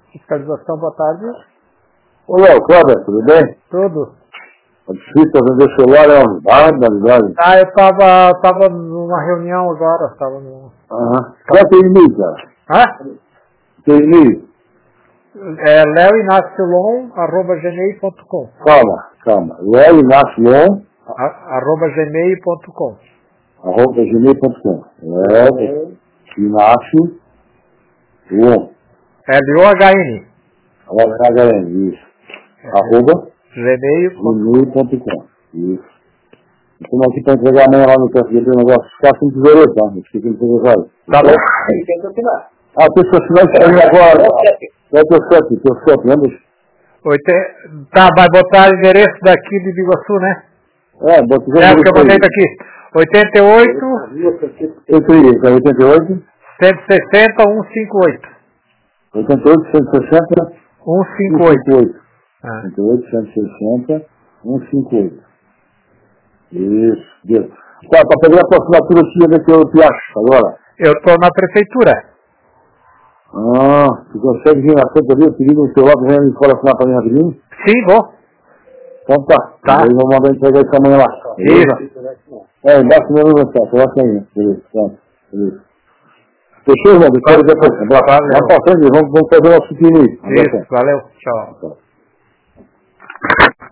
Fiscalização, boa tarde. Olá, Cláudio, tudo bem? Tudo. É difícil vender celular, é uma barbaridade. Eu tava numa reunião agora, Qual é o teu e-mail, cara? Teu e-mail? É leoinaciolon@gmail.com. Calma. leoinaciolon, @gmail.com. @gmail.com. Leoinaciolon. LOHN. HN, isso. Gmail.com. Isso. Então aqui para entregar amanhã lá no canto de negócio, ficar sem tesouro, tá? Não esqueci de fazer vai. Tá bom. Tem que assinar. Tem que assinar isso aí agora. É teu CEP, lembra? Tá, vai botar o endereço daqui de Biguaçu, né? Bota o que eu mandei daqui. 88 88 160 158. 88 160 158. 88 160 158. Isso, deu. Tá, para pegar a tua assinatura aqui, ver que eu te acho agora. Eu tô na prefeitura. Tu consegue vir na frente ali, eu te ligo no celular, vem me fora assinar para mim rapidinho? Sim, vou. Então tá. Aí vou mandar entregar isso amanhã lá. Beleza? Embaixo do meu número, tá? Eu acho aí. Beleza. Fechou, irmão? Depois. Boa tarde. Vamos pra frente, vamos fazer o nosso time aí. Isso, valeu. Tchau.